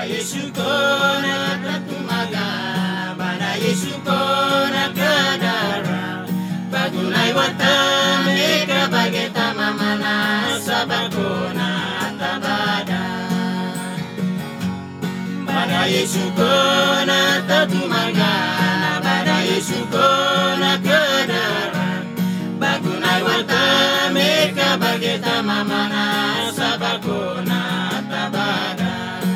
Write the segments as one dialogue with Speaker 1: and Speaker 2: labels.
Speaker 1: Yesu kona tatumaga, bada Yesu kona kadara. Bagunai watame kabageta mamana sabakona tabada. Bada Yesu kona tatumaga, bada Yesu kona kadara. Bagunai watame kabageta mamana sabakona tabada.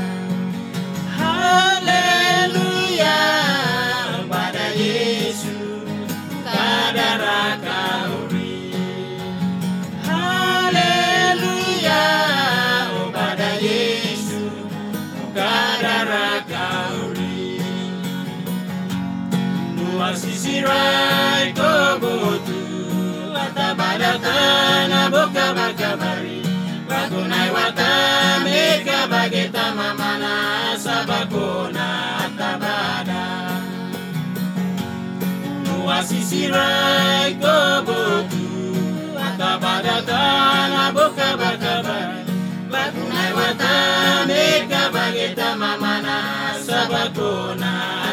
Speaker 1: Haleluya, pada Yesu kadara kauri. Haleluya, pada Yesu kadara kauri. Dua sisi rai kobotu, atabada tanah boka bakabari. Bagunai watame kabageta mamana sabakona tabada. Dua sisi rai kobotu, atabada tanah boka bakabari. Bagunai watame kabageta mamana sabakona